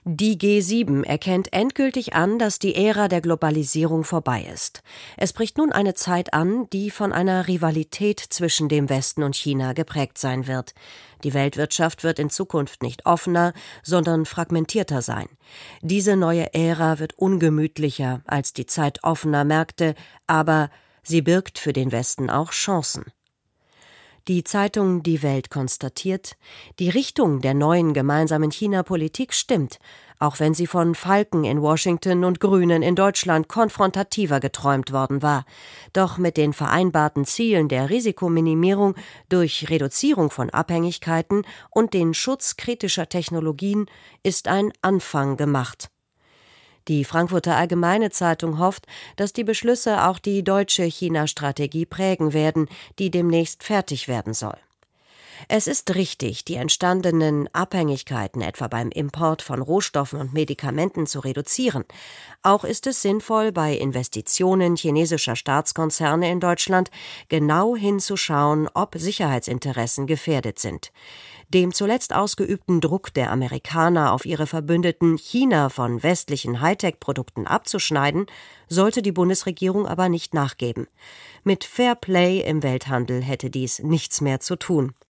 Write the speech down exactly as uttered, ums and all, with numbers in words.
Die G sieben erkennt endgültig an, dass die Ära der Globalisierung vorbei ist. Es bricht nun eine Zeit an, die von einer Rivalität zwischen dem Westen und China geprägt sein wird. Die Weltwirtschaft wird in Zukunft nicht offener, sondern fragmentierter sein. Diese neue Ära wird ungemütlicher als die Zeit offener Märkte, aber sie birgt für den Westen auch Chancen. Die Zeitung Die Welt konstatiert, die Richtung der neuen gemeinsamen China-Politik stimmt, auch wenn sie von Falken in Washington und Grünen in Deutschland konfrontativer geträumt worden war. Doch mit den vereinbarten Zielen der Risikominimierung durch Reduzierung von Abhängigkeiten und den Schutz kritischer Technologien ist ein Anfang gemacht. Die Frankfurter Allgemeine Zeitung hofft, dass die Beschlüsse auch die deutsche China-Strategie prägen werden, die demnächst fertig werden soll. Es ist richtig, die entstandenen Abhängigkeiten etwa beim Import von Rohstoffen und Medikamenten zu reduzieren. Auch ist es sinnvoll, bei Investitionen chinesischer Staatskonzerne in Deutschland genau hinzuschauen, ob Sicherheitsinteressen gefährdet sind. Dem zuletzt ausgeübten Druck der Amerikaner auf ihre Verbündeten, China von westlichen Hightech-Produkten abzuschneiden, sollte die Bundesregierung aber nicht nachgeben. Mit Fair Play im Welthandel hätte dies nichts mehr zu tun.